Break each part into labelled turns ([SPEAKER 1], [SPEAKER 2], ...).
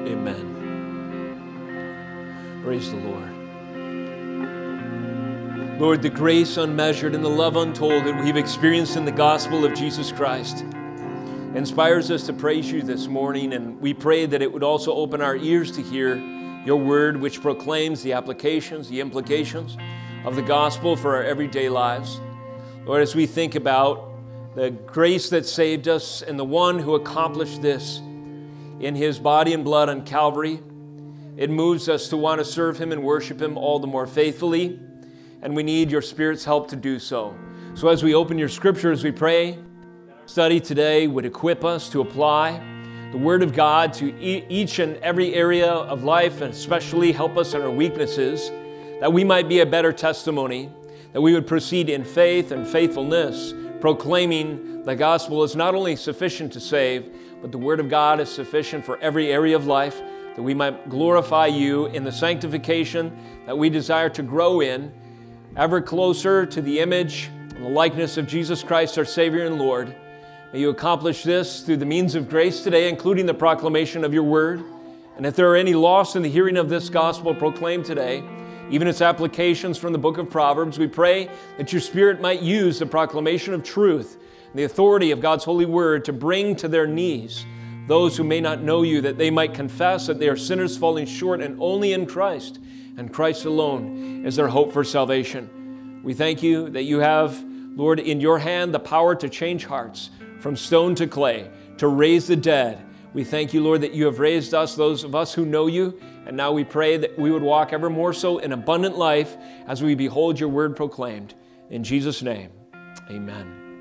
[SPEAKER 1] Amen. Praise the Lord. Lord, the grace unmeasured and the love untold that we've experienced in the gospel of Jesus Christ inspires us to praise you this morning, and we pray that it would also open our ears to hear your word, which proclaims the applications, the implications of the gospel for our everyday lives. Lord, as we think about the grace that saved us and the one who accomplished this in his body and blood on Calvary, it moves us to want to serve him and worship him all the more faithfully, and we need your Spirit's help to do so. So as we open your scriptures, we pray study today would equip us to apply the Word of God to each and every area of life, and especially help us in our weaknesses, that we might be a better testimony, that we would proceed in faith and faithfulness, proclaiming the gospel is not only sufficient to save, but the Word of God is sufficient for every area of life, that we might glorify you in the sanctification that we desire to grow in, ever closer to the image and the likeness of Jesus Christ, our Savior and Lord. May you accomplish this through the means of grace today, including the proclamation of your word. And if there are any lost in the hearing of this gospel proclaimed today, even its applications from the book of Proverbs, we pray that your Spirit might use the proclamation of truth and the authority of God's holy word to bring to their knees those who may not know you, that they might confess that they are sinners falling short and only in Christ, and Christ alone is their hope for salvation. We thank you that you have, Lord, in your hand the power to change hearts from stone to clay, to raise the dead. We thank you, Lord, that you have raised us, those of us who know you, and now we pray that we would walk ever more so in abundant life as we behold your word proclaimed. In Jesus' name, amen.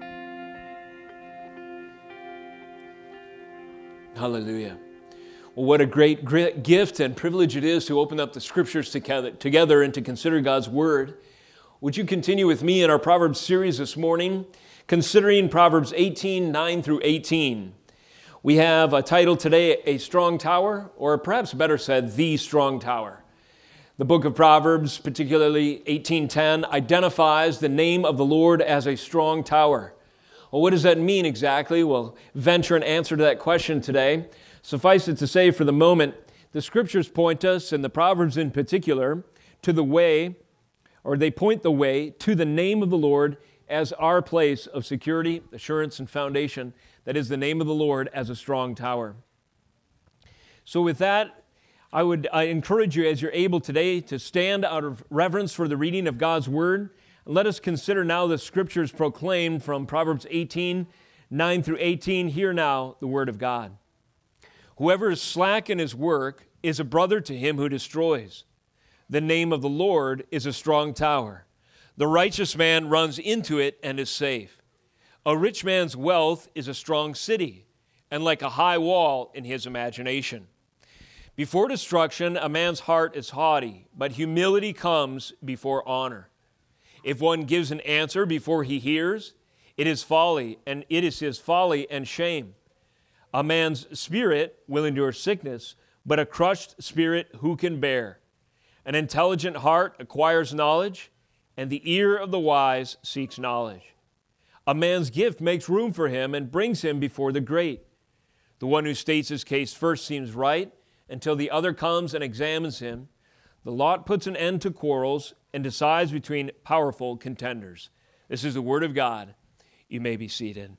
[SPEAKER 1] Hallelujah. Well, what a great gift and privilege it is to open up the scriptures together and to consider God's word. Would you continue with me in our Proverbs series this morning, considering Proverbs 18, 9 through 18. We have a title today, A Strong Tower, or perhaps better said, The Strong Tower. The book of Proverbs, particularly 18:10, identifies the name of the Lord as a strong tower. Well, what does that mean exactly? We'll venture an answer to that question today. Suffice it to say, for the moment, the scriptures point us, and the Proverbs in particular, to the way, or they point the way to the name of the Lord as our place of security, assurance, and foundation. That is the name of the Lord as a strong tower. So with that, I encourage you, as you're able today, to stand out of reverence for the reading of God's word. And let us consider now the scriptures proclaimed from Proverbs 18, 9 through 18. Hear now the word of God. Whoever is slack in his work is a brother to him who destroys. The name of the Lord is a strong tower. The righteous man runs into it and is safe. A rich man's wealth is a strong city, and like a high wall in his imagination. Before destruction, a man's heart is haughty, but humility comes before honor. If one gives an answer before he hears, it is folly, and it is his folly and shame. A man's spirit will endure sickness, but a crushed spirit who can bear? An intelligent heart acquires knowledge, and the ear of the wise seeks knowledge. A man's gift makes room for him and brings him before the great. The one who states his case first seems right until the other comes and examines him. The lot puts an end to quarrels and decides between powerful contenders. This is the word of God. You may be seated.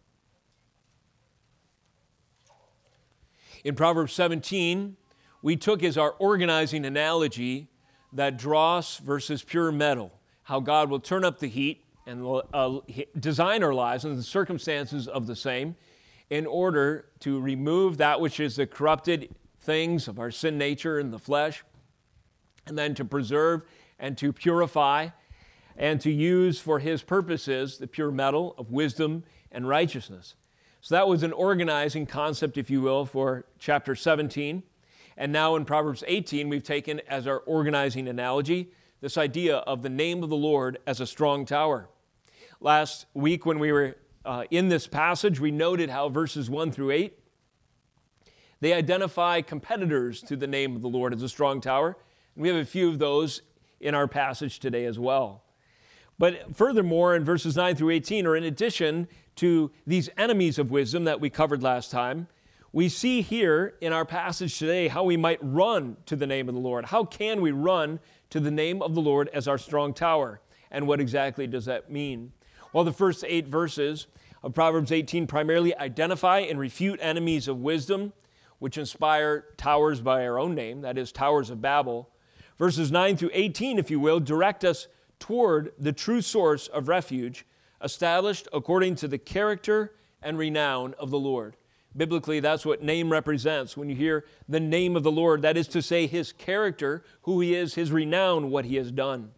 [SPEAKER 1] In Proverbs 17, we took as our organizing analogy that dross versus pure metal, how God will turn up the heat and design our lives and the circumstances of the same in order to remove that which is the corrupted things of our sin nature and the flesh, and then to preserve and to purify and to use for his purposes the pure metal of wisdom and righteousness. So that was an organizing concept, if you will, for chapter 17. And now in Proverbs 18, we've taken as our organizing analogy this idea of the name of the Lord as a strong tower. Last week when we were in this passage, we noted how verses 1 through 8, they identify competitors to the name of the Lord as a strong tower. And we have a few of those in our passage today as well. But furthermore, in verses 9 through 18, or in addition to these enemies of wisdom that we covered last time, We see here in our passage today how we might run to the name of the Lord. How can we run to the name of the Lord as our strong tower? And what exactly does that mean? Well, the first 8 verses of Proverbs 18 primarily identify and refute enemies of wisdom, which inspire towers by our own name, that is, Towers of Babel. Verses 9 through 18, if you will, direct us toward the true source of refuge, established according to the character and renown of the Lord. Biblically, that's what name represents. When you hear the name of the Lord, that is to say his character, who he is, his renown, what he has done.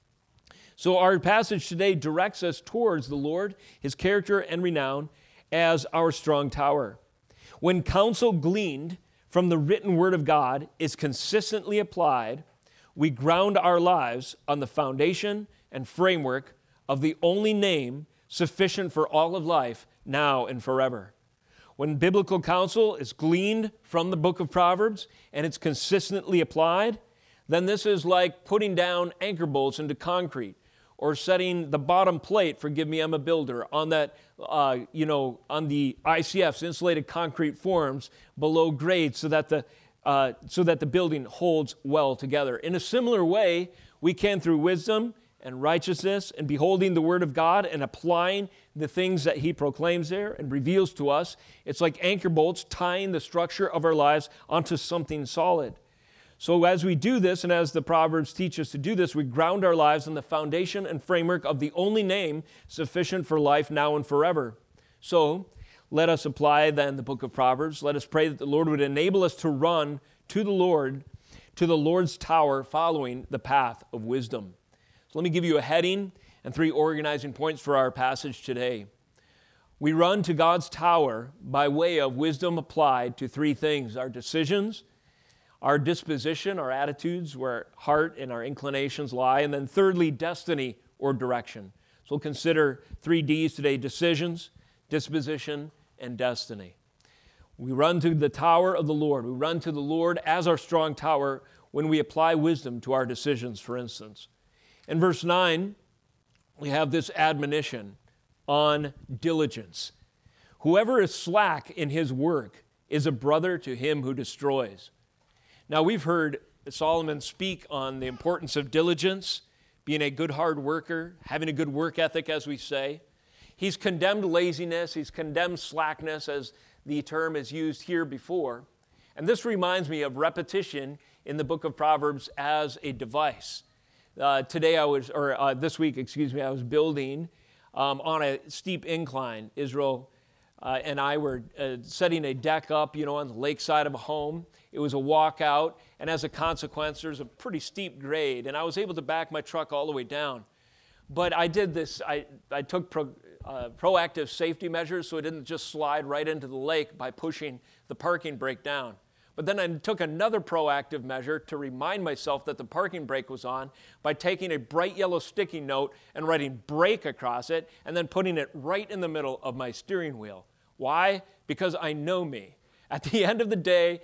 [SPEAKER 1] So our passage today directs us towards the Lord, his character and renown, as our strong tower. When counsel gleaned from the written word of God is consistently applied, we ground our lives on the foundation and framework of the only name sufficient for all of life, now and forever. When biblical counsel is gleaned from the book of Proverbs and it's consistently applied, then this is like putting down anchor bolts into concrete or setting the bottom plate, forgive me, I'm a builder, on that, on the ICF's insulated concrete forms below grade so that the building holds well together. In a similar way, we can, through wisdom and righteousness and beholding the Word of God and applying the things that He proclaims there and reveals to us, it's like anchor bolts tying the structure of our lives onto something solid. So as we do this, and as the Proverbs teach us to do this, we ground our lives on the foundation and framework of the only name sufficient for life now and forever. So let us apply then the book of Proverbs. Let us pray that the Lord would enable us to run to the Lord's tower, following the path of wisdom. So let me give you a heading and 3 organizing points for our passage today. We run to God's tower by way of wisdom applied to 3 things: our decisions, our disposition, our attitudes, where our heart and our inclinations lie, and then thirdly, destiny or direction. So we'll consider 3 Ds today: decisions, disposition, and destiny. We run to the tower of the Lord. We run to the Lord as our strong tower when we apply wisdom to our decisions, for instance. In verse 9, we have this admonition on diligence. Whoever is slack in his work is a brother to him who destroys. Now, we've heard Solomon speak on the importance of diligence, being a good hard worker, having a good work ethic, as we say. He's condemned laziness, he's condemned slackness, as the term is used here before. And this reminds me of repetition in the book of Proverbs as a device. This week, I was building on a steep incline. Israel and I were setting a deck up, on the lakeside of a home. It was a walkout, and as a consequence, there's a pretty steep grade, and I was able to back my truck all the way down. But I did this, I took proactive safety measures so it didn't just slide right into the lake by pushing the parking brake down. But then I took another proactive measure to remind myself that the parking brake was on by taking a bright yellow sticky note and writing brake across it and then putting it right in the middle of my steering wheel. Why? Because I know me. At the end of the day,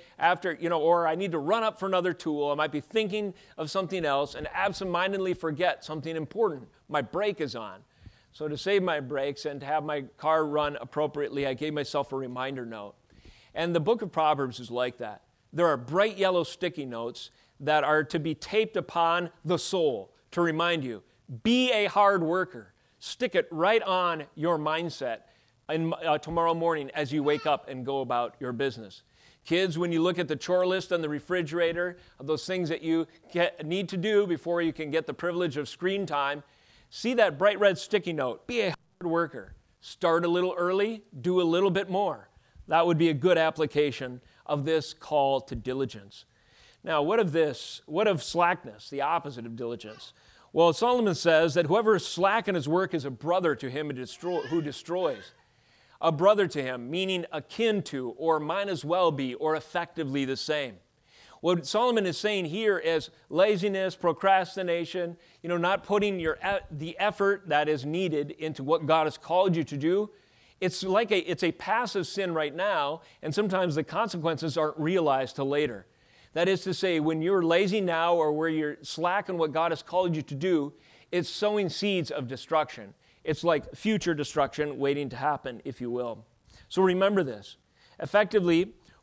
[SPEAKER 1] or I need to run up for another tool, I might be thinking of something else and absentmindedly forget something important. My brake is on. So to save my brakes and to have my car run appropriately, I gave myself a reminder note. And the book of Proverbs is like that. There are bright yellow sticky notes that are to be taped upon the soul to remind you, be a hard worker. Stick it right on your mindset tomorrow morning as you wake up and go about your business. Kids, when you look at the chore list on the refrigerator of those things that you need to do before you can get the privilege of screen time, see that bright red sticky note. Be a hard worker. Start a little early, do a little bit more. That would be a good application of this call to diligence. Now, what of this? What of slackness, the opposite of diligence? Well, Solomon says that whoever is slack in his work is a brother to him who destroys. A brother to him, meaning akin to, or might as well be, or effectively the same. What Solomon is saying here is laziness, procrastination, not putting the effort that is needed into what God has called you to do. It's a passive sin right now, and sometimes the consequences aren't realized till later. That is to say, when you're lazy now or where you're slack in what God has called you to do, it's sowing seeds of destruction. It's like future destruction waiting to happen, if you will. So remember this. Effectively,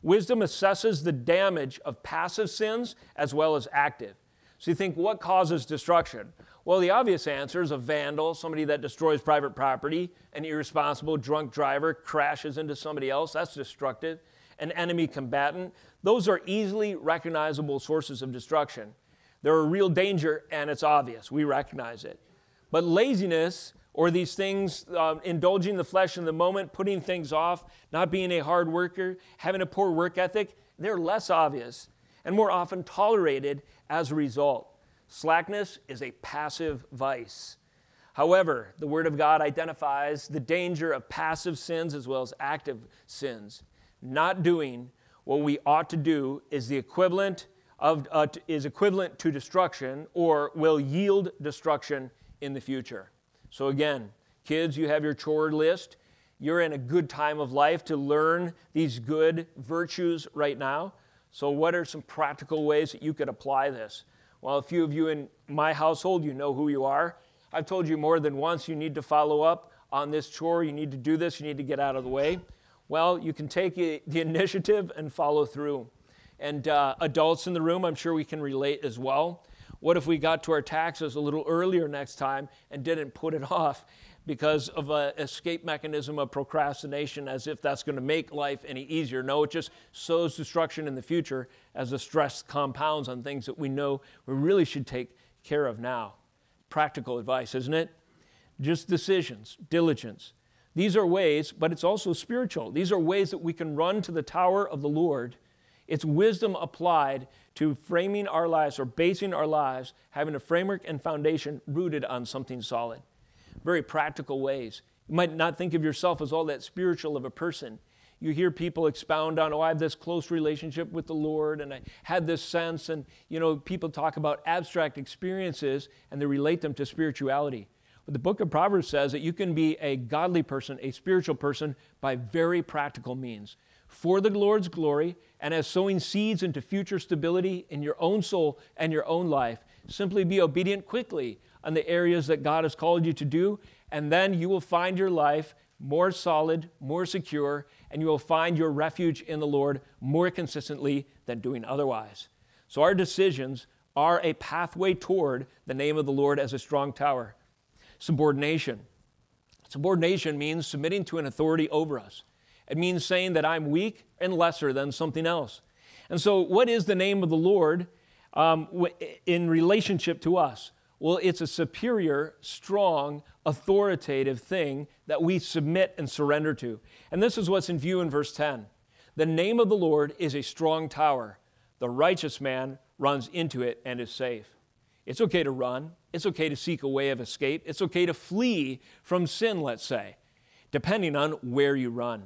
[SPEAKER 1] Wisdom assesses the damage of passive sins as well as active. So you think, what causes destruction? Well, the obvious answer is a vandal, somebody that destroys private property, an irresponsible drunk driver crashes into somebody else. That's destructive. An enemy combatant. Those are easily recognizable sources of destruction. They're a real danger, and it's obvious. We recognize it. But laziness, or these things, indulging the flesh in the moment, putting things off, not being a hard worker, having a poor work ethic, they're less obvious and more often tolerated as a result. Slackness is a passive vice. However, the Word of God identifies the danger of passive sins as well as active sins. Not doing what we ought to do is equivalent to destruction, or will yield destruction in the future. So again, kids, you have your chore list. You're in a good time of life to learn these good virtues right now. So what are some practical ways that you could apply this? Well, a few of you in my household, you know who you are. I've told you more than once you need to follow up on this chore. You need to do this. You need to get out of the way. Well, you can take the initiative and follow through. And adults in the room, I'm sure we can relate as well. What if we got to our taxes a little earlier next time and didn't put it off because of an escape mechanism of procrastination, as if that's going to make life any easier? No, it just sows destruction in the future as the stress compounds on things that we know we really should take care of now. Practical advice, isn't it? Just decisions, diligence. These are ways, but it's also spiritual. These are ways that we can run to the tower of the Lord. It's wisdom applied to framing our lives or basing our lives, having a framework and foundation rooted on something solid. Very practical ways. You might not think of yourself as all that spiritual of a person. You hear people expound on, I have this close relationship with the Lord, and I had this sense, and people talk about abstract experiences, and they relate them to spirituality. But the book of Proverbs says that you can be a godly person, a spiritual person, by very practical means. For the Lord's glory, and as sowing seeds into future stability in your own soul and your own life. Simply be obedient quickly on the areas that God has called you to do, and then you will find your life more solid, more secure, and you will find your refuge in the Lord more consistently than doing otherwise. So our decisions are a pathway toward the name of the Lord as a strong tower. Subordination. Subordination means submitting to an authority over us. It means saying that I'm weak and lesser than something else. And so what is the name of the Lord in relationship to us? Well, it's a superior, strong, authoritative thing that we submit and surrender to. And this is what's in view in verse 10. The name of the Lord is a strong tower. The righteous man runs into it and is safe. It's okay to run. It's okay to seek a way of escape. It's okay to flee from sin, let's say, depending on where you run.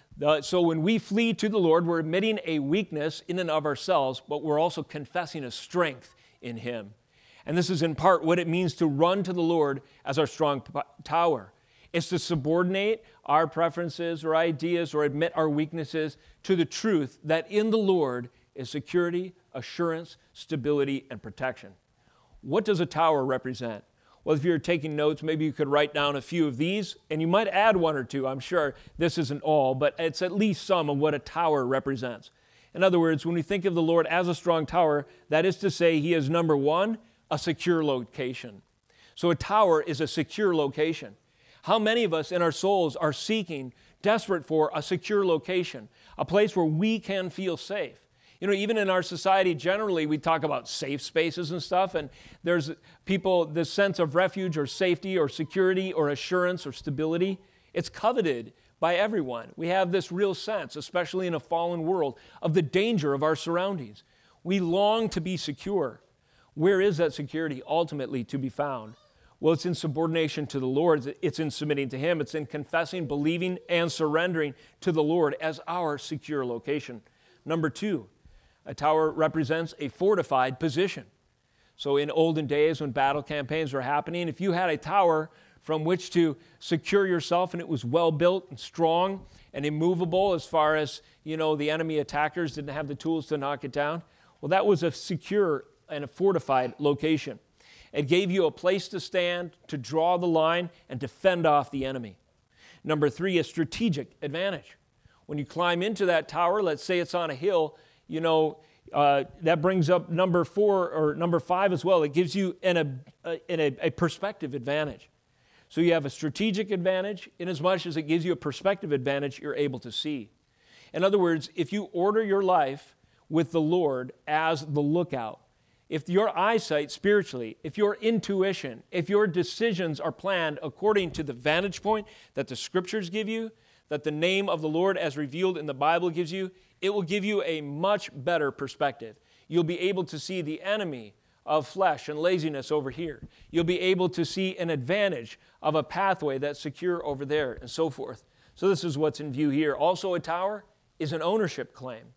[SPEAKER 1] So when we flee to the Lord, we're admitting a weakness in and of ourselves, but we're also confessing a strength in Him. And this is in part what it means to run to the Lord as our strong tower. It's to subordinate our preferences or ideas or admit our weaknesses to the truth that in the Lord is security, assurance, stability, and protection. What does a tower represent? Well, if you're taking notes, maybe you could write down a few of these, and you might add one or two. I'm sure this isn't all, but it's at least some of what a tower represents. In other words, when we think of the Lord as a strong tower, that is to say He is, number one, a secure location. So a tower is a secure location. How many of us in our souls are seeking, desperate for a secure location, a place where we can feel safe? Even in our society generally, we talk about safe spaces and stuff, and there's people, this sense of refuge or safety or security or assurance or stability, it's coveted by everyone. We have this real sense, especially in a fallen world, of the danger of our surroundings. We long to be secure. Where is that security ultimately to be found? Well, it's in subordination to the Lord. It's in submitting to Him. It's in confessing, believing, and surrendering to the Lord as our secure location. Number two, a tower represents a fortified position. So in olden days when battle campaigns were happening, if you had a tower from which to secure yourself and it was well built and strong and immovable as far as, the enemy attackers didn't have the tools to knock it down, well, that was a secure and a fortified location. It gave you a place to stand, to draw the line, and to fend off the enemy. Number three, a strategic advantage. When you climb into that tower, let's say it's on a hill, that brings up number 4 or number 5 as well. It gives you a perspective advantage. So you have a strategic advantage. In as much as it gives you a perspective advantage, you're able to see. In other words, if you order your life with the Lord as the lookout, if your eyesight spiritually, if your intuition, if your decisions are planned according to the vantage point that the Scriptures give you, that the name of the Lord as revealed in the Bible gives you, it will give you a much better perspective. You'll be able to see the enemy of flesh and laziness over here. You'll be able to see an advantage of a pathway that's secure over there, and so forth. So this is what's in view here. Also, a tower is an ownership claim.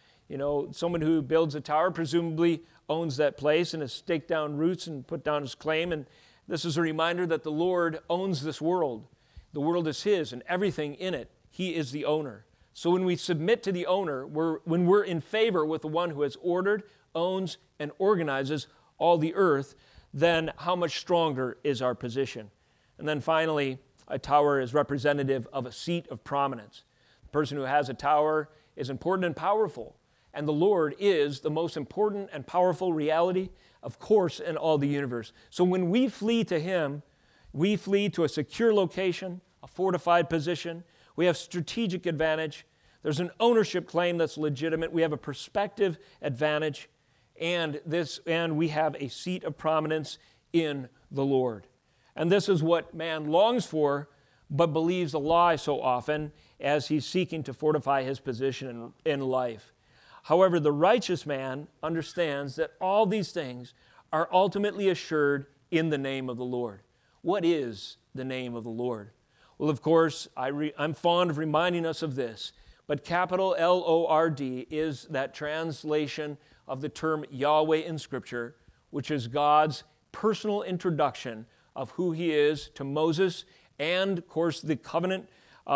[SPEAKER 1] Someone who builds a tower presumably owns that place and has staked down roots and put down his claim. And this is a reminder that the Lord owns this world. The world is His and everything in it. He is the owner. So when we submit to the owner, when we're in favor with the one who has ordered, owns, and organizes all the earth, then how much stronger is our position? And then finally, a tower is representative of a seat of prominence. The person who has a tower is important and powerful. And the Lord is the most important and powerful reality, of course, in all the universe. So when we flee to Him, we flee to a secure location, a fortified position. We have strategic advantage. There's an ownership claim that's legitimate. We have a perspective advantage. And we have a seat of prominence in the Lord. And this is what man longs for, but believes a lie so often as he's seeking to fortify his position in life. However, the righteous man understands that all these things are ultimately assured in the name of the Lord. What is the name of the Lord? Well, of course, I'm fond of reminding us of this, but capital L-O-R-D is that translation of the term Yahweh in Scripture, which is God's personal introduction of who He is to Moses and, of course, the covenant,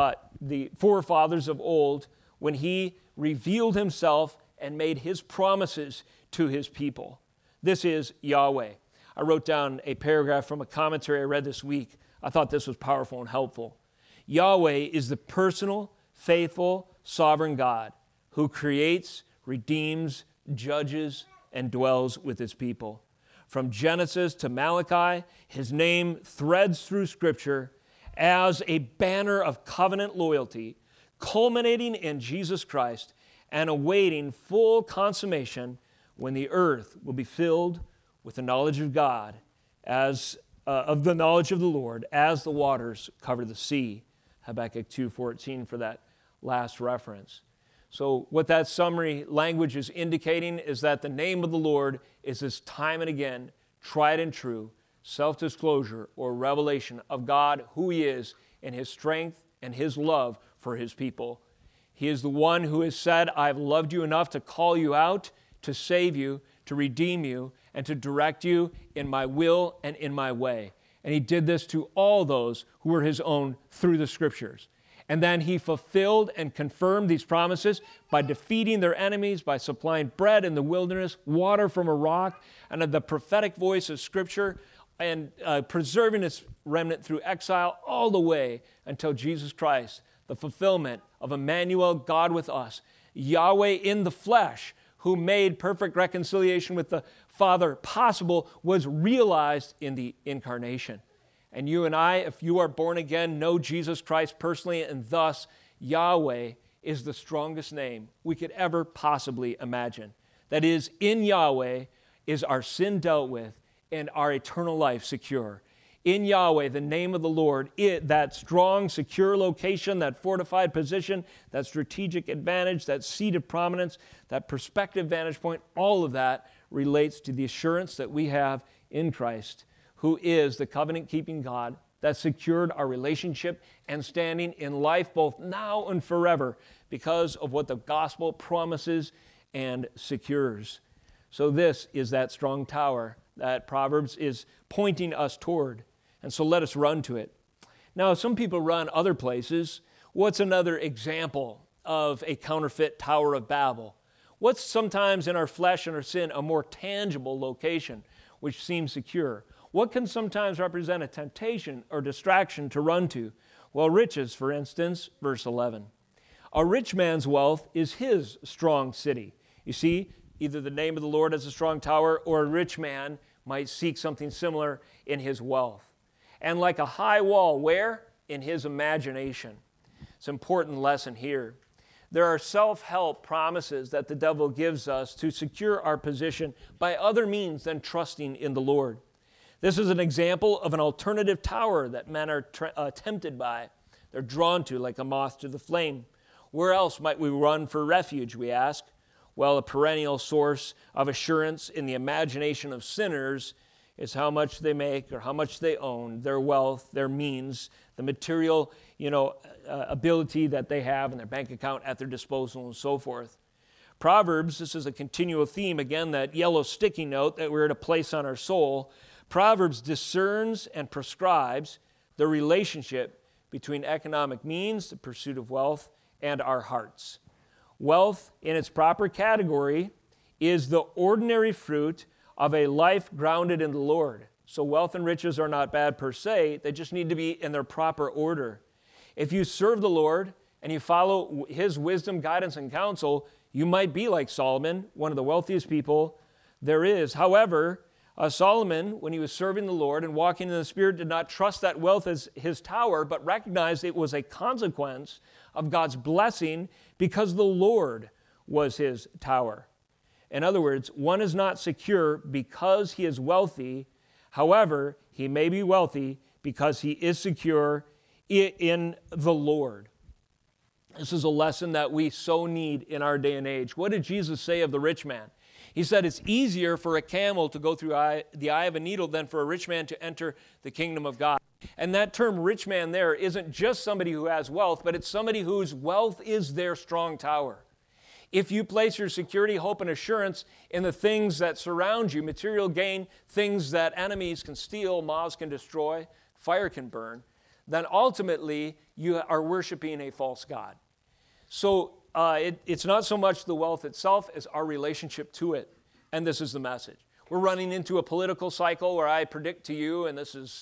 [SPEAKER 1] the forefathers of old, when He revealed Himself and made His promises to His people. This is Yahweh. I wrote down a paragraph from a commentary I read this week. I thought this was powerful and helpful. Yahweh is the personal, faithful, sovereign God who creates, redeems, judges, and dwells with His people. From Genesis to Malachi, His name threads through Scripture as a banner of covenant loyalty, culminating in Jesus Christ and awaiting full consummation when the earth will be filled with the knowledge of God, of the knowledge of the Lord, as the waters cover the sea. Habakkuk 2:14 for that last reference. So what that summary language is indicating is that the name of the Lord is this time and again tried and true self-disclosure or revelation of God, who He is, and His strength and His love for His people. He is the one who has said, I've loved you enough to call you out, to save you, to redeem you, and to direct you in my will and in my way. And He did this to all those who were His own through the Scriptures. And then He fulfilled and confirmed these promises by defeating their enemies, by supplying bread in the wilderness, water from a rock, and the prophetic voice of Scripture, and preserving His remnant through exile all the way until Jesus Christ, the fulfillment of Emmanuel, God with us, Yahweh in the flesh, who made perfect reconciliation with the Father possible, was realized in the incarnation. And you and I, if you are born again, know Jesus Christ personally, and thus Yahweh is the strongest name we could ever possibly imagine. That is, in Yahweh is our sin dealt with and our eternal life secure. In Yahweh, the name of the Lord, that strong, secure location, that fortified position, that strategic advantage, that seat of prominence, that perspective vantage point, all of that relates to the assurance that we have in Christ, who is the covenant-keeping God that secured our relationship and standing in life both now and forever because of what the gospel promises and secures. So this is that strong tower that Proverbs is pointing us toward. And so let us run to it. Now, some people run other places. What's another example of a counterfeit Tower of Babel? What's sometimes in our flesh and our sin a more tangible location which seems secure? What can sometimes represent a temptation or distraction to run to? Well, riches, for instance, verse 11. A rich man's wealth is his strong city. You see, either the name of the Lord as a strong tower, or a rich man might seek something similar in his wealth. And like a high wall, where? In his imagination. It's an important lesson here. There are self-help promises that the devil gives us to secure our position by other means than trusting in the Lord. This is an example of an alternative tower that men are tempted by. They're drawn to like a moth to the flame. Where else might we run for refuge, we ask? Well, a perennial source of assurance in the imagination of sinners is how much they make or how much they own, their wealth, their means, the material, ability that they have in their bank account at their disposal and so forth. Proverbs, this is a continual theme, again, that yellow sticky note that we're to place on our soul. Proverbs discerns and prescribes the relationship between economic means, the pursuit of wealth, and our hearts. Wealth, in its proper category, is the ordinary fruit of a life grounded in the Lord. So wealth and riches are not bad per se, they just need to be in their proper order. If you serve the Lord and you follow his wisdom, guidance, and counsel, you might be like Solomon, one of the wealthiest people there is. However, Solomon, when he was serving the Lord and walking in the Spirit, did not trust that wealth as his tower, but recognized it was a consequence of God's blessing because the Lord was his tower. In other words, one is not secure because he is wealthy. However, he may be wealthy because he is secure in the Lord. This is a lesson that we so need in our day and age. What did Jesus say of the rich man? He said it's easier for a camel to go through the eye of a needle than for a rich man to enter the kingdom of God. And that term rich man there isn't just somebody who has wealth, but it's somebody whose wealth is their strong tower. If you place your security, hope, and assurance in the things that surround you, material gain, things that enemies can steal, moths can destroy, fire can burn, then ultimately you are worshiping a false god. So it's not so much the wealth itself as our relationship to it. And this is the message. We're running into a political cycle where I predict to you, and this is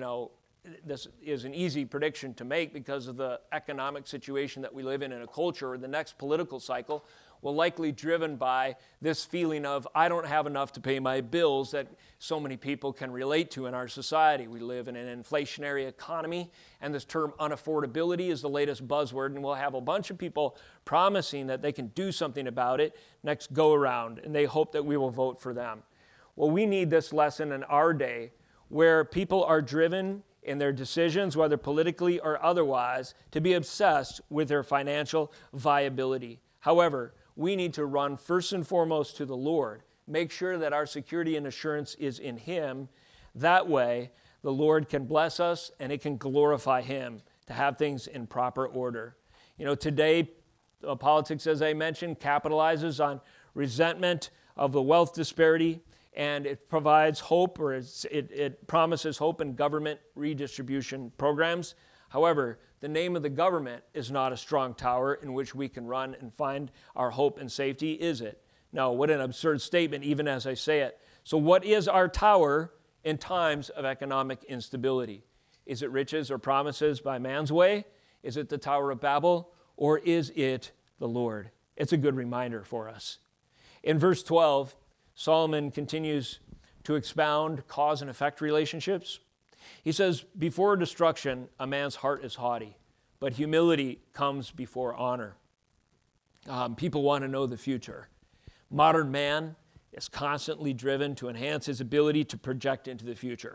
[SPEAKER 1] an easy prediction to make because of the economic situation that we live in a culture. The next political cycle will likely be driven by this feeling of, I don't have enough to pay my bills, that so many people can relate to in our society. We live in an inflationary economy, and this term unaffordability is the latest buzzword, and we'll have a bunch of people promising that they can do something about it next go around, and they hope that we will vote for them. Well, we need this lesson in our day where people are driven in their decisions, whether politically or otherwise, to be obsessed with their financial viability. However, we need to run first and foremost to the Lord. Make sure that our security and assurance is in him. That way, the Lord can bless us and it can glorify him to have things in proper order. Today, politics, as I mentioned, capitalizes on resentment of the wealth disparity, and it provides hope, or it promises hope in government redistribution programs. However, the name of the government is not a strong tower in which we can run and find our hope and safety, is it? No, what an absurd statement, even as I say it. So what is our tower in times of economic instability? Is it riches or promises by man's way? Is it the Tower of Babel? Or is it the Lord? It's a good reminder for us. In verse 12, Solomon continues to expound cause and effect relationships. He says, before destruction, a man's heart is haughty, but humility comes before honor. People want to know the future. Modern man is constantly driven to enhance his ability to project into the future.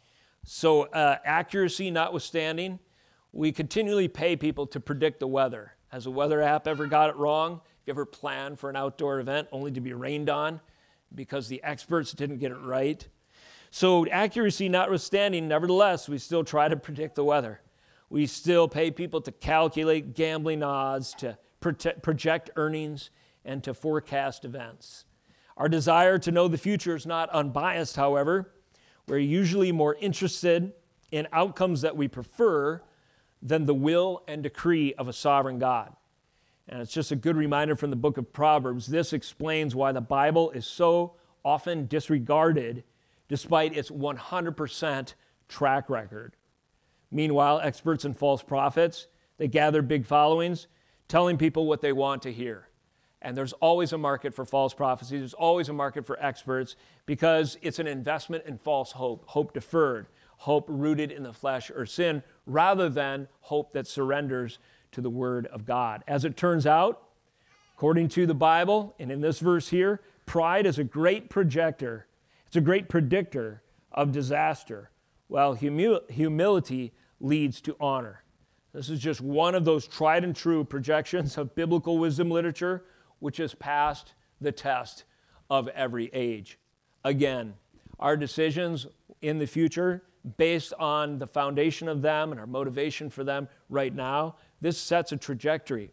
[SPEAKER 1] So accuracy notwithstanding, we continually pay people to predict the weather. Has a weather app ever got it wrong? Have you ever planned for an outdoor event only to be rained on because the experts didn't get it right? So accuracy notwithstanding, nevertheless, we still try to predict the weather. We still pay people to calculate gambling odds, to project earnings, and to forecast events. Our desire to know the future is not unbiased, however. We're usually more interested in outcomes that we prefer than the will and decree of a sovereign God. And it's just a good reminder from the book of Proverbs. This explains why the Bible is so often disregarded despite its 100% track record. Meanwhile, experts and false prophets, they gather big followings telling people what they want to hear. And there's always a market for false prophecy. There's always a market for experts because it's an investment in false hope, hope deferred, hope rooted in the flesh or sin, rather than hope that surrenders to the Word of God. As it turns out, according to the Bible, and in this verse here, pride is a great projector. It's a great predictor of disaster, while humility leads to honor. This is just one of those tried and true projections of biblical wisdom literature, which has passed the test of every age. Again, our decisions in the future, based on the foundation of them and our motivation for them right now, this sets a trajectory.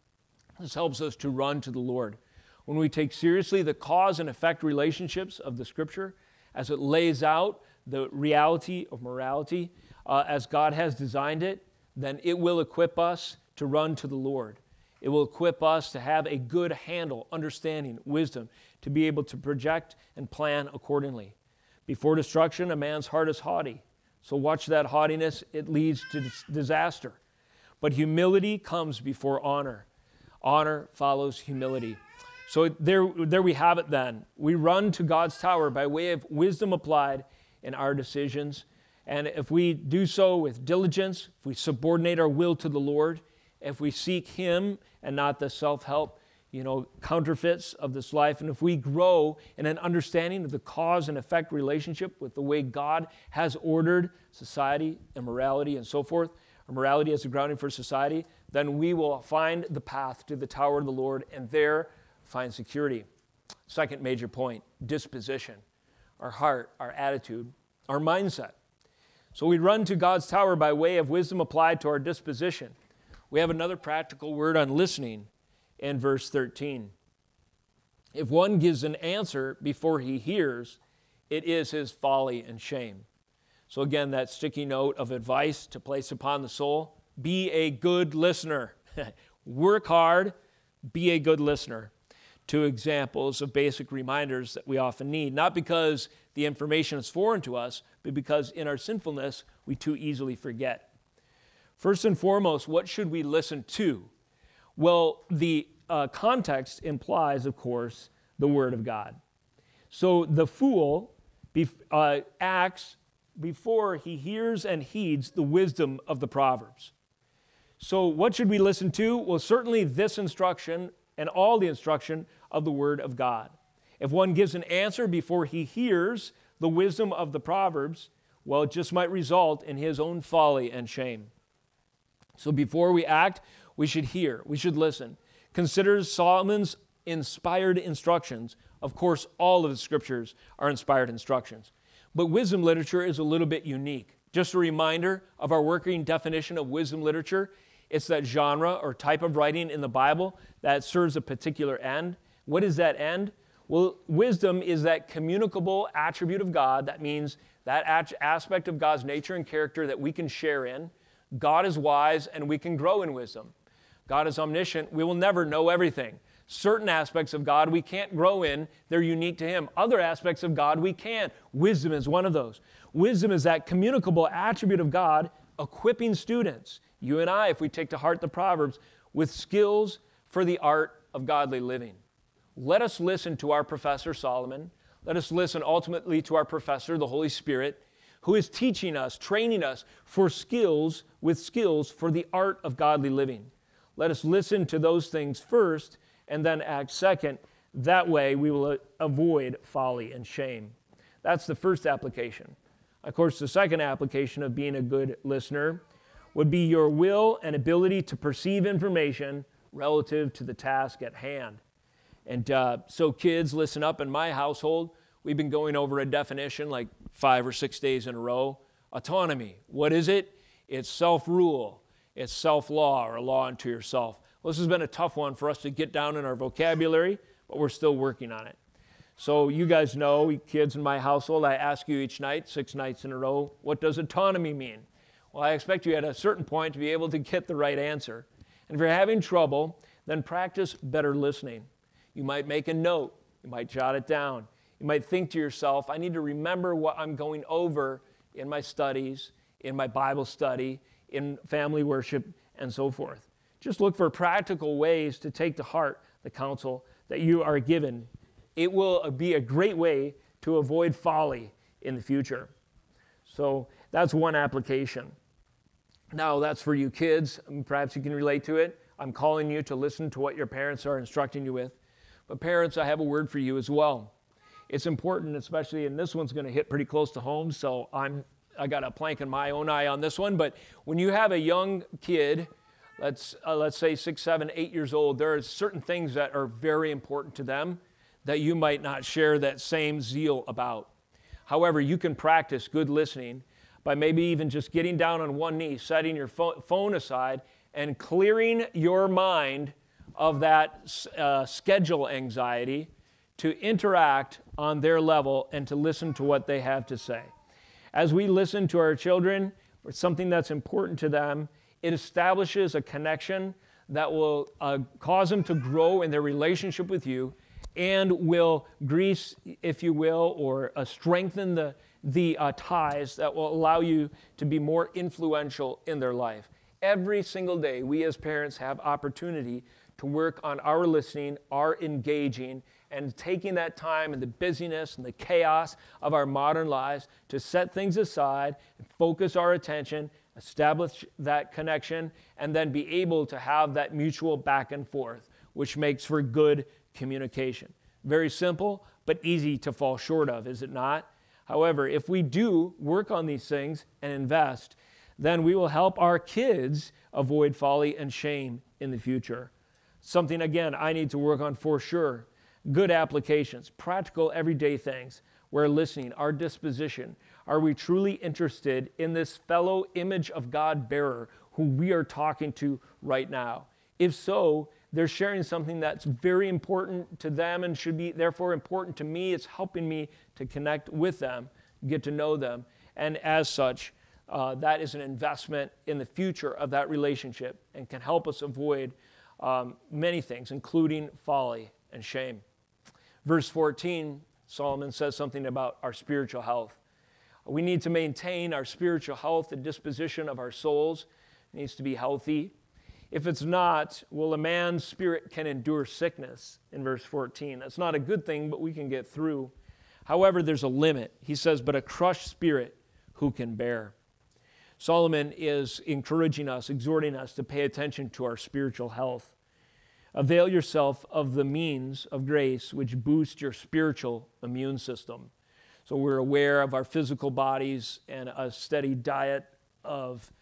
[SPEAKER 1] This helps us to run to the Lord. When we take seriously the cause and effect relationships of the Scripture, as it lays out the reality of morality as God has designed it, then it will equip us to run to the Lord. It will equip us to have a good handle, understanding, wisdom, to be able to project and plan accordingly. Before destruction, a man's heart is haughty. So watch that haughtiness, it leads to disaster. But humility comes before honor. Honor follows humility. So there we have it then. We run to God's tower by way of wisdom applied in our decisions. And if we do so with diligence, if we subordinate our will to the Lord, if we seek Him and not the self-help, counterfeits of this life, and if we grow in an understanding of the cause and effect relationship with the way God has ordered society and morality and so forth, or morality as a grounding for society, then we will find the path to the tower of the Lord and there find security. Second major point, disposition. Our heart, our attitude, our mindset. So we run to God's tower by way of wisdom applied to our disposition. We have another practical word on listening in verse 13. If one gives an answer before he hears, it is his folly and shame. So again, that sticky note of advice to place upon the soul, be a good listener. Work hard, be a good listener. Two examples of basic reminders that we often need, not because the information is foreign to us, but because in our sinfulness, we too easily forget. First and foremost, what should we listen to? Well, the context implies, of course, the Word of God. So the fool acts before he hears and heeds the wisdom of the Proverbs. So what should we listen to? Well, certainly this instruction and all the instruction of the Word of God. If one gives an answer before he hears the wisdom of the Proverbs, well, it just might result in his own folly and shame. So before we act, we should hear, we should listen. Consider Solomon's inspired instructions. Of course, all of the scriptures are inspired instructions. But wisdom literature is a little bit unique. Just a reminder of our working definition of wisdom literature. It's that genre or type of writing in the Bible that serves a particular end. What is that end? Well, wisdom is that communicable attribute of God. That means that aspect of God's nature and character that we can share in. God is wise and we can grow in wisdom. God is omniscient. We will never know everything. Certain aspects of God we can't grow in. They're unique to Him. Other aspects of God we can. Wisdom is one of those. Wisdom is that communicable attribute of God equipping students, you and I, if we take to heart the Proverbs, with skills for the art of godly living. Let us listen to our professor, Solomon. Let us listen ultimately to our professor, the Holy Spirit, who is teaching us, training us for skills for the art of godly living. Let us listen to those things first and then act second. That way we will avoid folly and shame. That's the first application. Of course, the second application of being a good listener would be your will and ability to perceive information relative to the task at hand. And so kids, listen up. In my household, we've been going over a definition like 5 or 6 days in a row. Autonomy. What is it? It's self-rule. It's self-law or a law unto yourself. Well, this has been a tough one for us to get down in our vocabulary, but we're still working on it. So you guys know, kids in my household, I ask you each night, 6 nights in a row, what does autonomy mean? Well, I expect you at a certain point to be able to get the right answer. And if you're having trouble, then practice better listening. You might make a note. You might jot it down. You might think to yourself, I need to remember what I'm going over in my studies, in my Bible study, in family worship, and so forth. Just look for practical ways to take to heart the counsel that you are given. It will be a great way to avoid folly in the future. So that's one application. Now, that's for you kids. Perhaps you can relate to it. I'm calling you to listen to what your parents are instructing you with. But parents, I have a word for you as well. It's important, especially, and this one's going to hit pretty close to home, so I got a plank in my own eye on this one. But when you have a young kid, let's say 6, 7, 8 years old, there are certain things that are very important to them that you might not share that same zeal about. However, you can practice good listening by maybe even just getting down on one knee, setting your phone aside, and clearing your mind of that schedule anxiety to interact on their level and to listen to what they have to say. As we listen to our children, or something that's important to them, it establishes a connection that will cause them to grow in their relationship with you and will grease, if you will, or strengthen the ties that will allow you to be more influential in their life. Every single day, we as parents have opportunity to work on our listening, our engaging, and taking that time and the busyness and the chaos of our modern lives to set things aside and focus our attention, establish that connection, and then be able to have that mutual back and forth, which makes for good communication. Very simple, but easy to fall short of, is it not? However, if we do work on these things and invest, then we will help our kids avoid folly and shame in the future. Something, again, I need to work on for sure. Good applications, practical everyday things. We're listening, our disposition. Are we truly interested in this fellow image of God bearer who we are talking to right now? If so, they're sharing something that's very important to them and should be therefore important to me. It's helping me to connect with them, get to know them. And as such, that is an investment in the future of that relationship and can help us avoid many things, including folly and shame. Verse 14, Solomon says something about our spiritual health. We need to maintain our spiritual health. The disposition of our souls needs to be healthy. If it's not, well, a man's spirit can endure sickness, in verse 14. That's not a good thing, but we can get through. However, there's a limit. He says, but a crushed spirit, who can bear? Solomon is encouraging us, exhorting us to pay attention to our spiritual health. Avail yourself of the means of grace which boost your spiritual immune system. So we're aware of our physical bodies and a steady diet of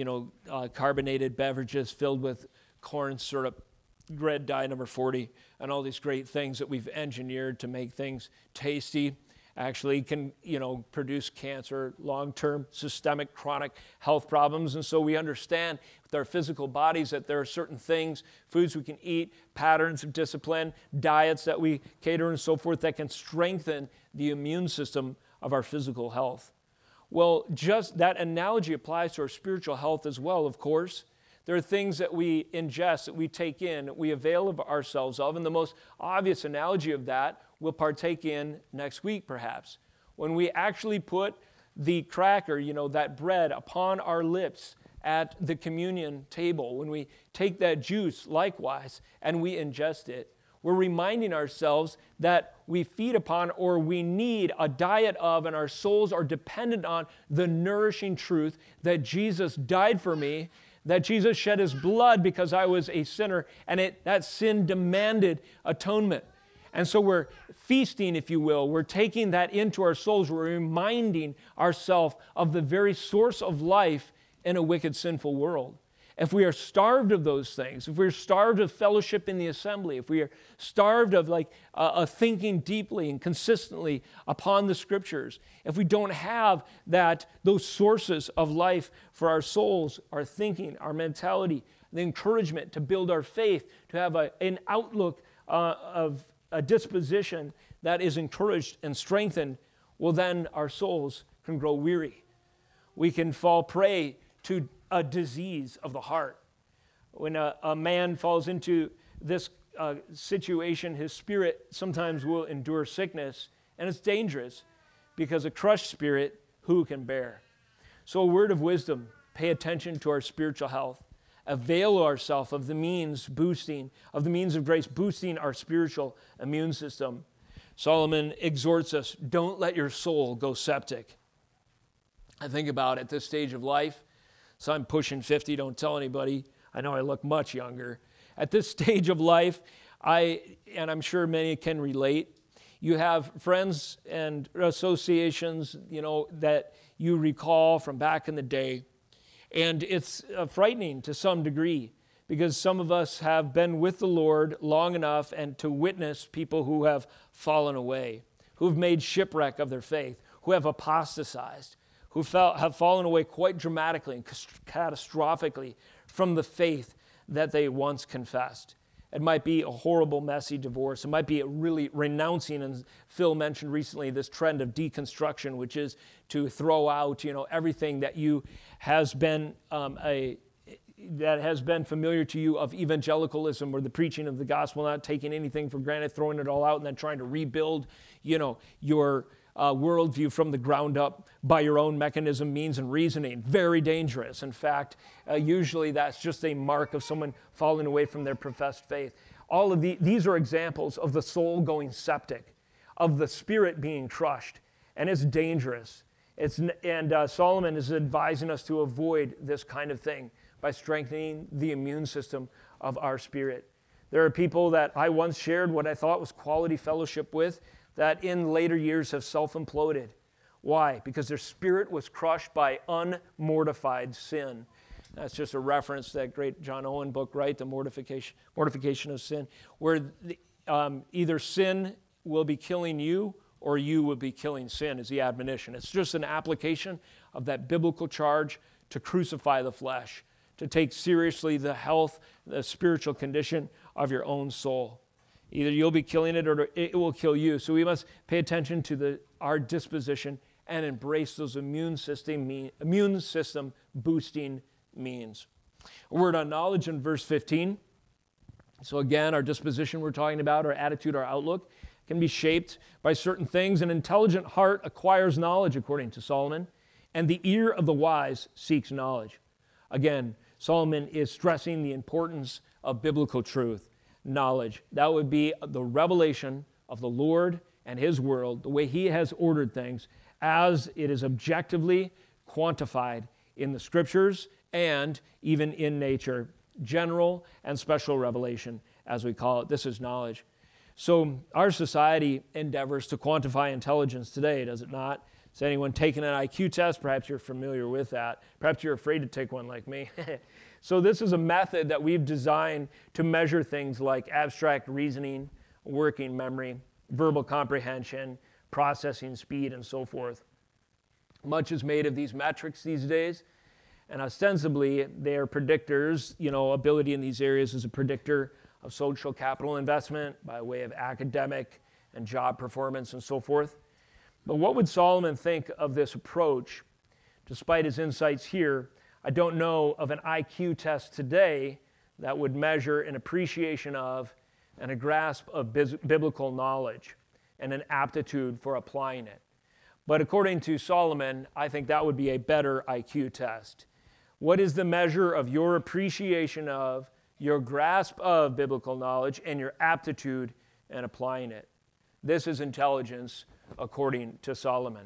[SPEAKER 1] carbonated beverages filled with corn syrup, red dye number 40, and all these great things that we've engineered to make things tasty. Actually can, produce cancer, long-term systemic chronic health problems. And so we understand with our physical bodies that there are certain things, foods we can eat, patterns of discipline, diets that we cater and so forth that can strengthen the immune system of our physical health. Well, just that analogy applies to our spiritual health as well, of course. There are things that we ingest, that we take in, that we avail of ourselves of, and the most obvious analogy of that we'll partake in next week, perhaps. When we actually put the cracker, that bread upon our lips at the communion table, when we take that juice, likewise, and we ingest it, we're reminding ourselves that we feed upon or we need a diet of, and our souls are dependent on the nourishing truth that Jesus died for me, that Jesus shed his blood because I was a sinner, and that sin demanded atonement. And so we're feasting, if you will. We're taking that into our souls. We're reminding ourselves of the very source of life in a wicked, sinful world. If we are starved of those things, if we're starved of fellowship in the assembly, if we are starved of thinking deeply and consistently upon the Scriptures, if we don't have those sources of life for our souls, our thinking, our mentality, the encouragement to build our faith, to have an outlook of a disposition that is encouraged and strengthened, well, then our souls can grow weary. We can fall prey to a disease of the heart. When a man falls into this situation, his spirit sometimes will endure sickness, and it's dangerous because a crushed spirit, who can bear? So a word of wisdom, pay attention to our spiritual health. avail ourselves of the means of grace boosting our spiritual immune system. Solomon exhorts us, don't let your soul go septic. I think about at this stage of life, so I'm pushing 50, don't tell anybody. I know I look much younger. At this stage of life, and I'm sure many can relate, you have friends and associations, that you recall from back in the day. And it's frightening to some degree because some of us have been with the Lord long enough and to witness people who have fallen away, who've made shipwreck of their faith, who have apostatized, who have fallen away quite dramatically and catastrophically from the faith that they once confessed. It might be a horrible, messy divorce. It might be a really renouncing, and Phil mentioned recently this trend of deconstruction, which is to throw out, everything that has been familiar to you of evangelicalism or the preaching of the gospel, not taking anything for granted, throwing it all out, and then trying to rebuild, your worldview from the ground up by your own mechanism, means, and reasoning. Very dangerous. In fact, usually that's just a mark of someone falling away from their professed faith. All of these are examples of the soul going septic, of the spirit being crushed, and it's dangerous. Solomon is advising us to avoid this kind of thing by strengthening the immune system of our spirit. There are people that I once shared what I thought was quality fellowship with that in later years have self-imploded. Why? Because their spirit was crushed by unmortified sin. That's just a reference to that great John Owen book, right? The Mortification of Sin, where either sin will be killing you or you will be killing sin is the admonition. It's just an application of that biblical charge to crucify the flesh, to take seriously the health, the spiritual condition of your own soul. Either you'll be killing it or it will kill you. So we must pay attention to our disposition and embrace those immune system boosting means. A word on knowledge in verse 15. So again, our disposition we're talking about, our attitude, our outlook, can be shaped by certain things. An intelligent heart acquires knowledge, according to Solomon, and the ear of the wise seeks knowledge. Again, Solomon is stressing the importance of biblical truth. Knowledge. That would be the revelation of the Lord and His world, the way He has ordered things, as it is objectively quantified in the Scriptures and even in nature. General and special revelation, as we call it. This is knowledge. So our society endeavors to quantify intelligence today, does it not? Has anyone taken an IQ test? Perhaps you're familiar with that. Perhaps you're afraid to take one like me. So this is a method that we've designed to measure things like abstract reasoning, working memory, verbal comprehension, processing speed, and so forth. Much is made of these metrics these days, and ostensibly they are predictors. Ability in these areas is a predictor of social capital investment by way of academic and job performance and so forth. But what would Solomon think of this approach? Despite his insights here, I don't know of an IQ test today that would measure an appreciation of and a grasp of biblical knowledge and an aptitude for applying it. But according to Solomon, I think that would be a better IQ test. What is the measure of your appreciation of, your grasp of biblical knowledge, and your aptitude in applying it? This is intelligence according to Solomon.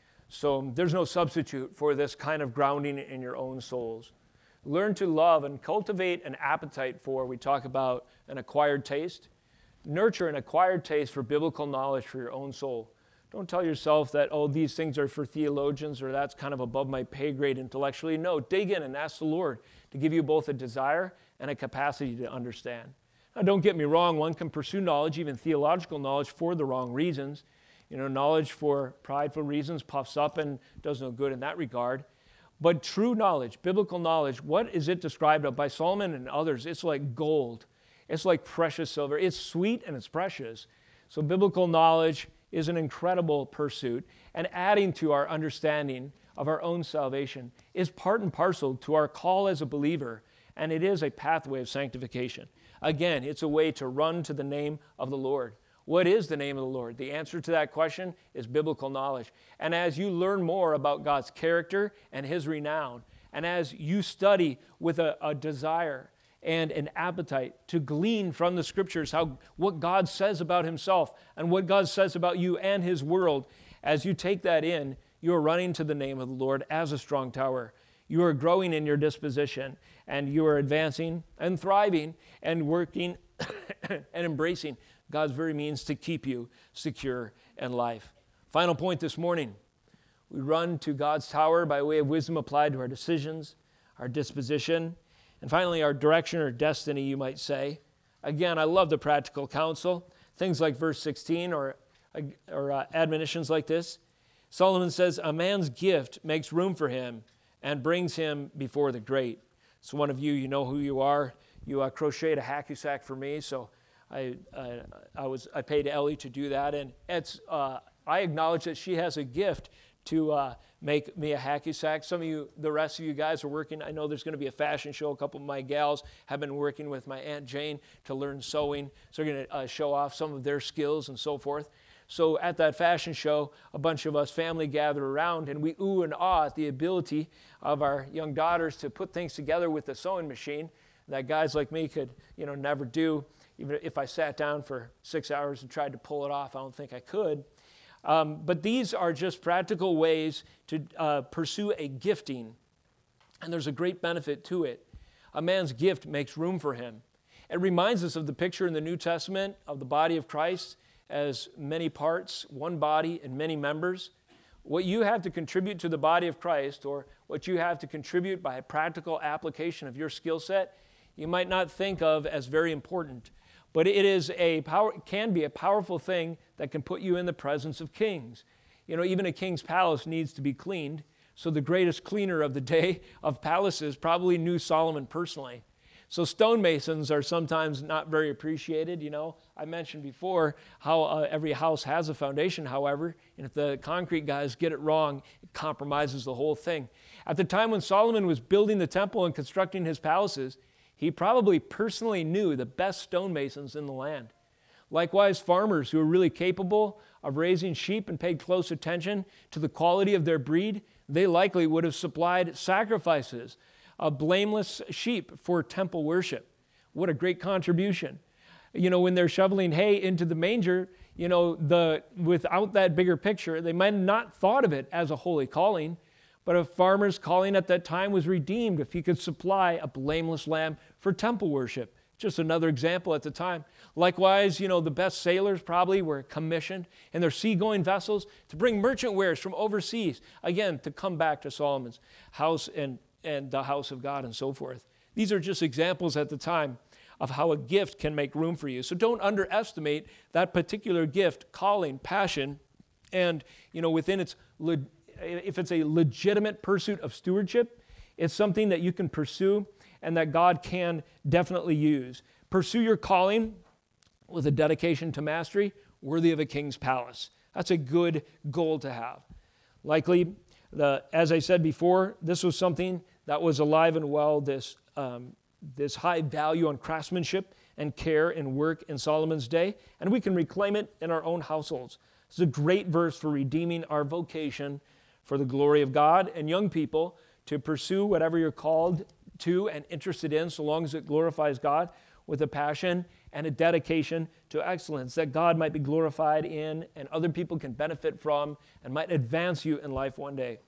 [SPEAKER 1] So there's no substitute for this kind of grounding in your own souls. Learn to love and cultivate an appetite for, we talk about an acquired taste. Nurture an acquired taste for biblical knowledge for your own soul. Don't tell yourself that, these things are for theologians or that's kind of above my pay grade intellectually. No, dig in and ask the Lord to give you both a desire and a capacity to understand. Now, don't get me wrong, one can pursue knowledge, even theological knowledge, for the wrong reasons. Knowledge for prideful reasons puffs up and does no good in that regard. But true knowledge, biblical knowledge, what is it described of by Solomon and others? It's like gold. It's like precious silver. It's sweet and it's precious. So biblical knowledge is an incredible pursuit, and adding to our understanding of our own salvation is part and parcel to our call as a believer, and it is a pathway of sanctification. Again, it's a way to run to the name of the Lord. What is the name of the Lord? The answer to that question is biblical knowledge. And as you learn more about God's character and His renown, and as you study with a desire and an appetite to glean from the Scriptures what God says about himself and what God says about you and his world, as you take that in, you are running to the name of the Lord as a strong tower. You are growing in your disposition, and you are advancing and thriving and working and embracing God's very means to keep you secure in life. Final point this morning. We run to God's tower by way of wisdom applied to our decisions, our disposition, and finally our direction or destiny, you might say. Again, I love the practical counsel. Things like verse 16 or admonitions like this. Solomon says, a man's gift makes room for him and brings him before the great. So one of you, you know who you are. You crocheted a hacky sack for me, so I paid Ellie to do that, and I acknowledge that she has a gift to make me a hacky sack. Some of you, the rest of you guys are working. I know there's going to be a fashion show. A couple of my gals have been working with my Aunt Jane to learn sewing, so they're going to show off some of their skills and so forth. So at that fashion show, a bunch of us family gather around, and we ooh and ah at the ability of our young daughters to put things together with a sewing machine that guys like me could, never do. Even if I sat down for 6 hours and tried to pull it off, I don't think I could. But these are just practical ways to pursue a gifting, and there's a great benefit to it. A man's gift makes room for him. It reminds us of the picture in the New Testament of the body of Christ as many parts, one body, and many members. What you have to contribute to the body of Christ, or what you have to contribute by a practical application of your skill set, you might not think of as very important. But it can be a powerful thing that can put you in the presence of kings. Even a king's palace needs to be cleaned. So the greatest cleaner of the day of palaces probably knew Solomon personally. So stonemasons are sometimes not very appreciated. I mentioned before how every house has a foundation, however, and if the concrete guys get it wrong, it compromises the whole thing. At the time when Solomon was building the temple and constructing his palaces, he probably personally knew the best stonemasons in the land. Likewise, farmers who were really capable of raising sheep and paid close attention to the quality of their breed, they likely would have supplied sacrifices of blameless sheep for temple worship. What a great contribution. When they're shoveling hay into the manger, without that bigger picture, they might have not thought of it as a holy calling, but a farmer's calling at that time was redeemed if he could supply a blameless lamb for temple worship. Just another example at the time. Likewise, the best sailors probably were commissioned in their seagoing vessels to bring merchant wares from overseas, again, to come back to Solomon's house and the house of God and so forth. These are just examples at the time of how a gift can make room for you. So don't underestimate that particular gift, calling, passion, and within if it's a legitimate pursuit of stewardship, it's something that you can pursue and that God can definitely use. Pursue your calling with a dedication to mastery worthy of a king's palace. That's a good goal to have. Likely, as I said before, this was something that was alive and well, this high value on craftsmanship and care and work in Solomon's day, and we can reclaim it in our own households. It's a great verse for redeeming our vocation for the glory of God, and young people to pursue whatever you're called to and interested in, so long as it glorifies God, with a passion and a dedication to excellence, that God might be glorified in and other people can benefit from and might advance you in life one day.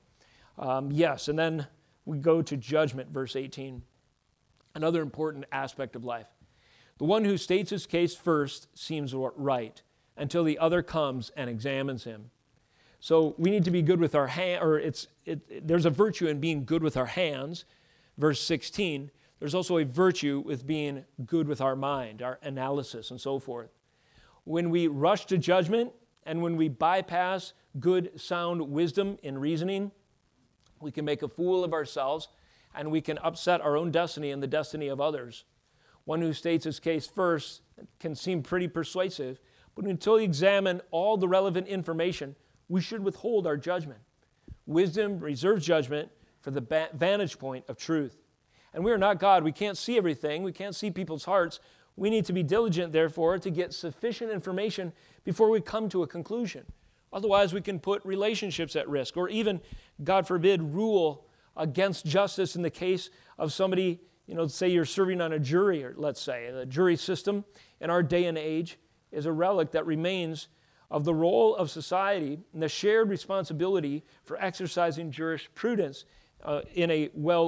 [SPEAKER 1] And then we go to judgment, verse 18. Another important aspect of life. The one who states his case first seems right until the other comes and examines him. So we need to be good with our hands, there's a virtue in being good with our hands, verse 16. There's also a virtue with being good with our mind, our analysis, and so forth. When we rush to judgment and when we bypass good, sound wisdom in reasoning, we can make a fool of ourselves and we can upset our own destiny and the destiny of others. One who states his case first can seem pretty persuasive, but until we examine all the relevant information, we should withhold our judgment. Wisdom reserves judgment for the vantage point of truth. And we are not God. We can't see everything. We can't see people's hearts. We need to be diligent, therefore, to get sufficient information before we come to a conclusion. Otherwise, we can put relationships at risk or even, God forbid, rule against justice in the case of somebody, say you're serving on a jury, or let's say the jury system in our day and age is a relic that remains of the role of society and the shared responsibility for exercising jurisprudence among a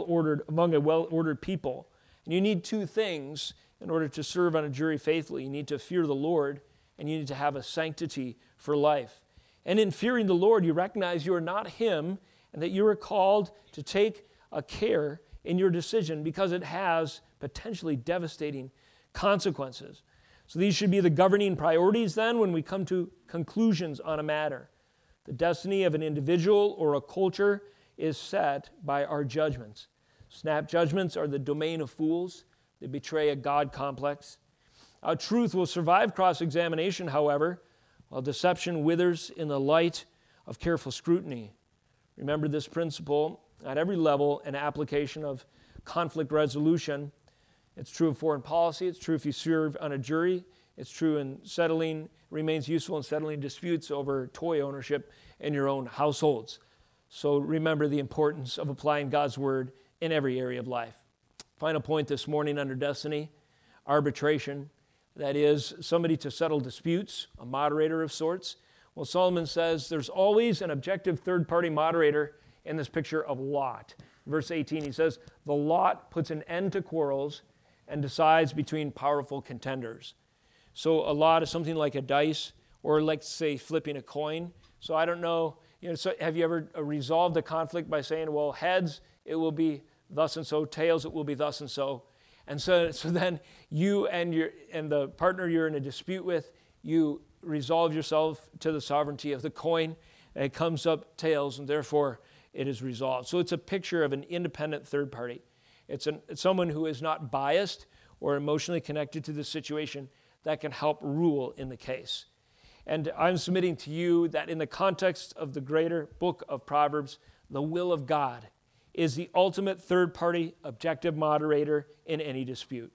[SPEAKER 1] well-ordered people. And you need two things in order to serve on a jury faithfully. You need to fear the Lord, and you need to have a sanctity for life. And in fearing the Lord, you recognize you are not Him, and that you are called to take a care in your decision because it has potentially devastating consequences. So these should be the governing priorities then when we come to conclusions on a matter. The destiny of an individual or a culture is set by our judgments. Snap judgments are the domain of fools. They betray a God complex. Our truth will survive cross-examination, however, while deception withers in the light of careful scrutiny. Remember this principle at every level and application of conflict resolution. It's true of foreign policy. It's true if you serve on a jury. It's true in remains useful in settling disputes over toy ownership in your own households. So remember the importance of applying God's word in every area of life. Final point this morning under destiny, arbitration. That is, somebody to settle disputes, a moderator of sorts. Well, Solomon says there's always an objective third-party moderator in this picture of Lot. Verse 18, he says, the lot puts an end to quarrels and decides between powerful contenders. So a lot is something like a dice, or like, say, flipping a coin. So I don't know, so have you ever resolved a conflict by saying, well, heads, it will be thus and so, tails, it will be thus and so. And so then you and the partner you're in a dispute with, you resolve yourself to the sovereignty of the coin, and it comes up tails, and therefore it is resolved. So it's a picture of an independent third party. It's someone who is not biased or emotionally connected to the situation that can help rule in the case. And I'm submitting to you that in the context of the greater book of Proverbs, the will of God is the ultimate third-party objective moderator in any dispute.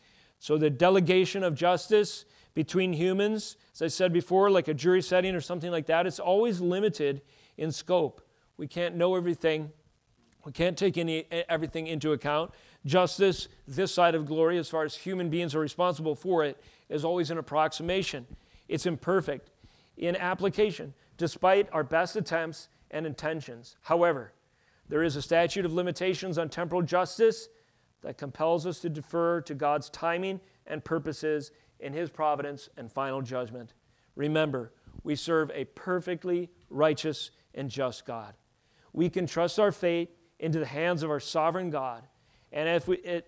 [SPEAKER 1] So the delegation of justice between humans, as I said before, like a jury setting or something like that, it's always limited in scope. We can't know everything. We can't take everything into account. Justice, this side of glory, as far as human beings are responsible for it, is always an approximation. It's imperfect in application, despite our best attempts and intentions. However, there is a statute of limitations on temporal justice that compels us to defer to God's timing and purposes in His providence and final judgment. Remember, we serve a perfectly righteous and just God. We can trust our fate into the hands of our sovereign God. And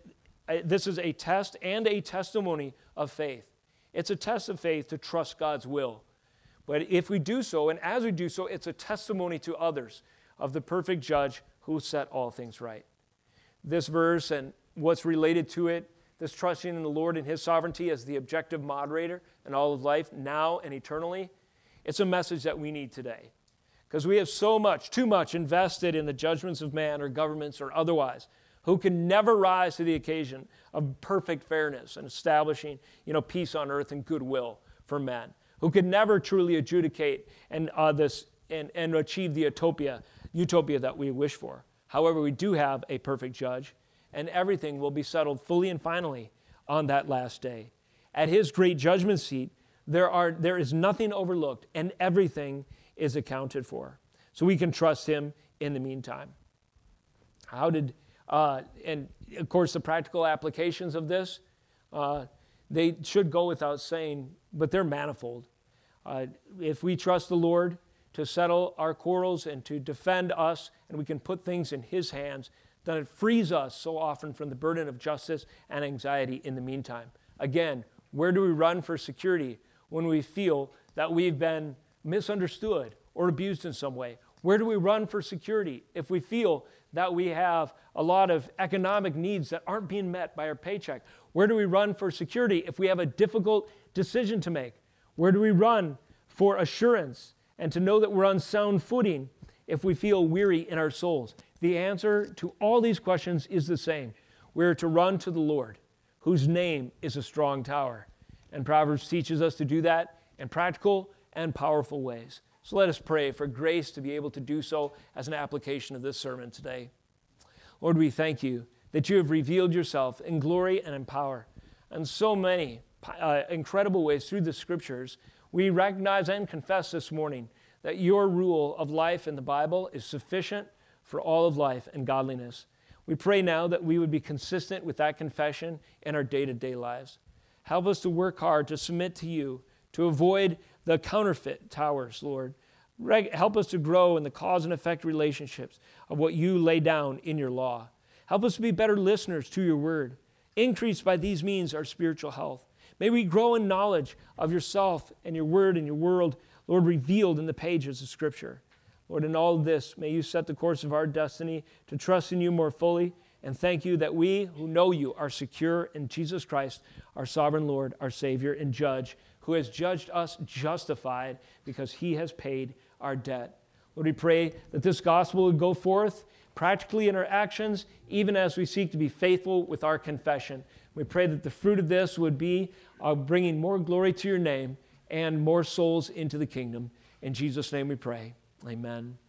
[SPEAKER 1] this is a test and a testimony of faith. It's a test of faith to trust God's will. But if we do so, and as we do so, it's a testimony to others of the perfect judge who set all things right. This verse and what's related to it, this trusting in the Lord and His sovereignty as the objective moderator in all of life, now and eternally, it's a message that we need today. Because we have so much, too much invested in the judgments of man or governments or otherwise, who can never rise to the occasion of perfect fairness and establishing, peace on earth and goodwill for men, who can never truly adjudicate and achieve the utopia that we wish for. However, we do have a perfect judge, and everything will be settled fully and finally on that last day. At His great judgment seat, there is nothing overlooked, and everything is accounted for. So we can trust Him in the meantime. And of course, the practical applications of this, they should go without saying, but they're manifold. If we trust the Lord to settle our quarrels and to defend us, and we can put things in His hands, then it frees us so often from the burden of justice and anxiety in the meantime. Again, where do we run for security when we feel that we've been misunderstood or abused in some way? Where do we run for security if we feel that we have a lot of economic needs that aren't being met by our paycheck? Where do we run for security if we have a difficult decision to make? Where do we run for assurance and to know that we're on sound footing if we feel weary in our souls? The answer to all these questions is the same. We're to run to the Lord, whose name is a strong tower. And Proverbs teaches us to do that in practical and powerful ways. So let us pray for grace to be able to do so as an application of this sermon today. Lord, we thank you that you have revealed yourself in glory and in power in so many incredible ways through the Scriptures. We recognize and confess this morning that your rule of life in the Bible is sufficient for all of life and godliness. We pray now that we would be consistent with that confession in our day-to-day lives. Help us to work hard to submit to you, to avoid the counterfeit towers, Lord. Help us to grow in the cause and effect relationships of what you lay down in your law. Help us to be better listeners to your word. Increase by these means our spiritual health. May we grow in knowledge of yourself and your word and your world, Lord, revealed in the pages of Scripture. Lord, in all of this, may you set the course of our destiny to trust in you more fully, and thank you that we who know you are secure in Jesus Christ, our sovereign Lord, our Savior and Judge, who has judged us justified because he has paid our debt. Lord, we pray that this gospel would go forth practically in our actions, even as we seek to be faithful with our confession. We pray that the fruit of this would be bringing more glory to your name and more souls into the kingdom. In Jesus' name we pray. Amen.